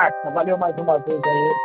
Márcia, valeu mais uma vez aí.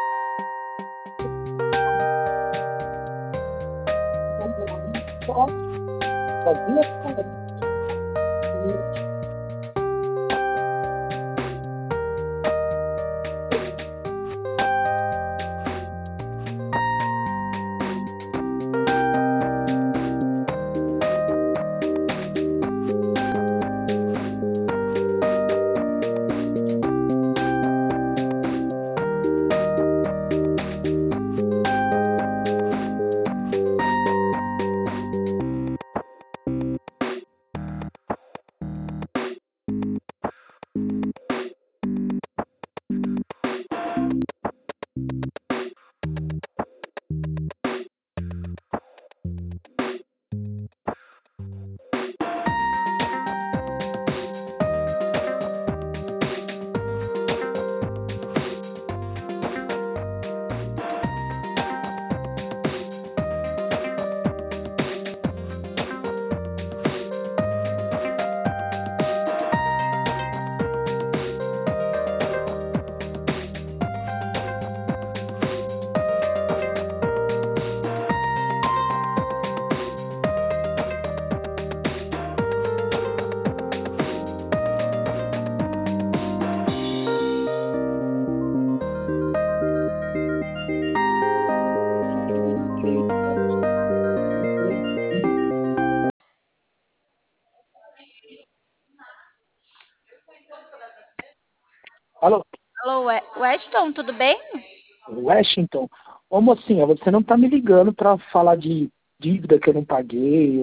Alô, Alô, Weston, tudo bem? Washington. Ô mocinha, você não tá me ligando pra falar de dívida que eu não paguei.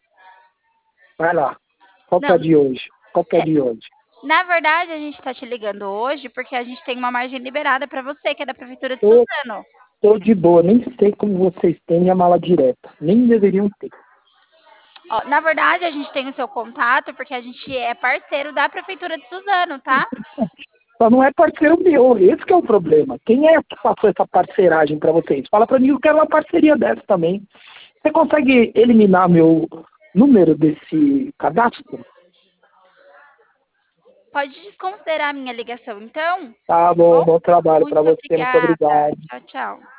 Vai lá. Qual que é Não, a de hoje? Qual que é a de hoje? na verdade a gente está te ligando hoje porque a gente tem uma margem liberada para você, que é da Prefeitura de Tô, Suzano. tô de boa, nem sei como vocês têm a mala direta. Nem deveriam ter. Ó, na verdade, a gente tem o seu contato porque a gente é parceiro da Prefeitura de Suzano, tá? Só não é parceiro meu, esse que é o problema. Quem é que passou essa parceiragem pra vocês? Fala pra mim, eu quero uma parceria dessa também. Você consegue eliminar meu número desse cadastro? Pode desconsiderar a minha ligação, então? Tá Tá bom, bom? bom trabalho pra Muito você, muito obrigada. obrigado. Tchau, tchau.